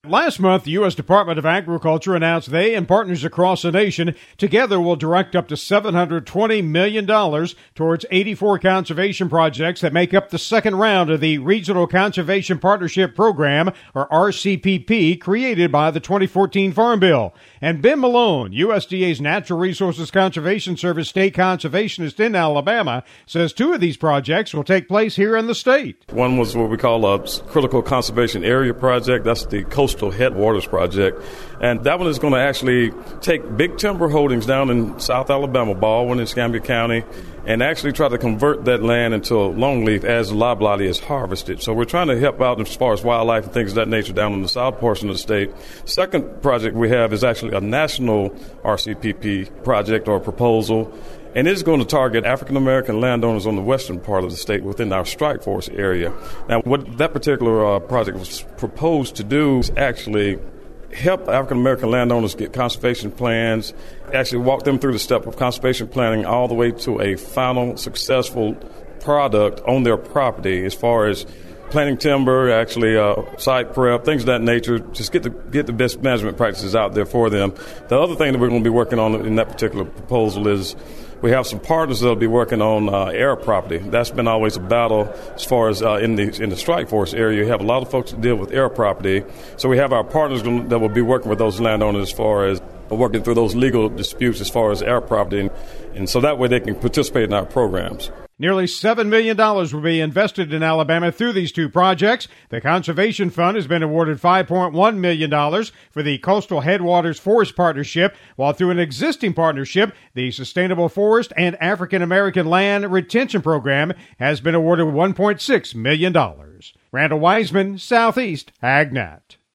Last month, the U.S. Department of Agriculture announced they and partners across the nation together will direct up to $720 million towards 84 conservation projects that make up the second round of the Regional Conservation Partnership Program, or RCPP, created by the 2014 Farm Bill. And Ben Malone, USDA's Natural Resources Conservation Service state conservationist in Alabama, says two of these projects will take place here in the state. One was what we call a Critical Conservation Area Project. That's the Coastal Headwaters Project. And that one is going to actually take big timber holdings down in South Alabama, Baldwin and Escambia County, and actually try to convert that land into longleaf as loblolly is harvested. So we're trying to help out as far as wildlife and things of that nature down in the south portion of the state. Second project we have is actually a national RCPP project or proposal, and it's going to target African-American landowners on the western part of the state within our strike force area. Now, what that particular project was proposed to do is actually help African-American landowners get conservation plans, actually walk them through the step of conservation planning all the way to a final successful product on their property as far as planting timber, actually site prep, things of that nature, just get the best management practices out there for them. The other thing that we're going to be working on in that particular proposal is we have some partners that will be working on air property. That's been always a battle as far as in the strike force area. You have a lot of folks that deal with air property. So we have our partners that will be working with those landowners as far as working through those legal disputes as far as air property. And so that way they can participate in our programs. Nearly $7 million will be invested in Alabama through these two projects. The Conservation Fund has been awarded $5.1 million for the Coastal Headwaters Forest Partnership, while through an existing partnership, the Sustainable Forest and African American Land Retention Program has been awarded $1.6 million. Randall Wiseman, Southeast AgNet.